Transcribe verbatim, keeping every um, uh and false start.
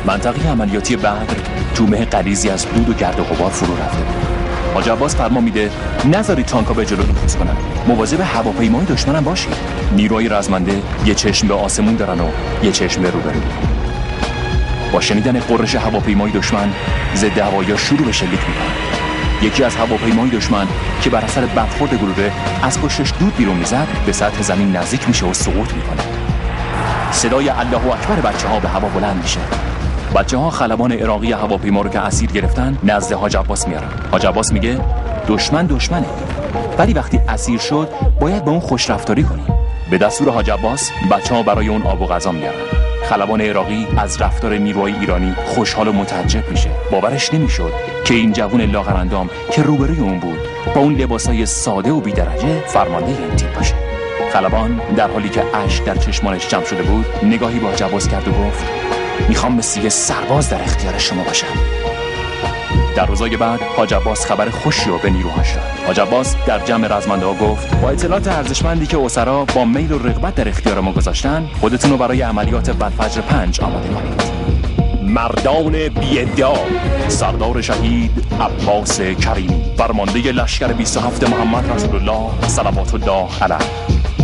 منطقه عملیاتی بدر تو مه غلیظی از دود و گرد و غبار فرو رفته بود. حاج عباس فرمان میده نذارید تانکا به جلو نفوذ کنن، مواظب هواپیمای دشمنم باشید. نیروهای رزمنده یه چشم به آسمون دارن و یه چشم به روبرو. با شنیدن قرش هواپیمای دشمن، ضد هوایی شروع به شلیک میکنن. یکی از هواپیمای دشمن که بر اثر برخورد گلوله از پشتش دود بیرون میزد، به سطح زمین نزدیک میشه و سقوط میکنه. صدای الله اکبر بچه‌ها به هوا بلند میشه. بچه‌ها خلبان عراقی هواپیما رو که اسیر گرفتن نزد حاج عباس میارن. حاج عباس میگه دشمن دشمنه، ولی وقتی اسیر شد باید با اون خوش رفتاری کنی. به دستور حاج عباس بچه‌ها برای اون آب و غذا میارن. خلبان عراقی از رفتار نیروهای ایرانی خوشحال و متعجب میشه. باورش نمیشد که این جوون لاغرندام که روبروی اون بود با اون لباسای ساده و بی‌درجه فرمانده این تیم باشه. خلبان در حالی که اشک در چشمانش جمع شده بود نگاهی به حاج عباس کرد و گفت میخوام مثل یه سرباز در اختیار شما باشم. در روزای بعد حاج عباس خبر خوشی رو به نیروهاش داد. حاج عباس در جمع رزمنده‌ها گفت با اطلاعات ارزشمندی که اسرا با میل و رغبت در اختیار ما گذاشتن، خودتون رو برای عملیات بلفجر پنج آماده کنید. مردان بی‌ادعا سردار شهید عباس کریمی، فرمانده لشکر بیست و هفت محمد رسول الله صلوات الله علیه.